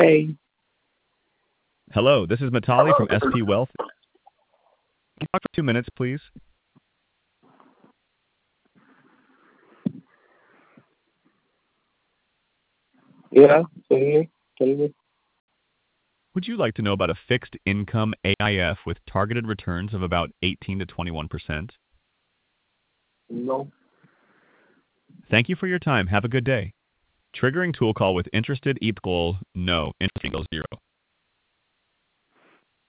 Hey, Hello, this is Matali from SP Wealth. Can you talk for 2 minutes, please? yeah, चलिए चल गए. Would you like to know about a fixed income AIF with targeted returns of about 18 to 21%? No. Thank you for your time. Have a good day. Triggering tool call with interested equal no, interest equals 0.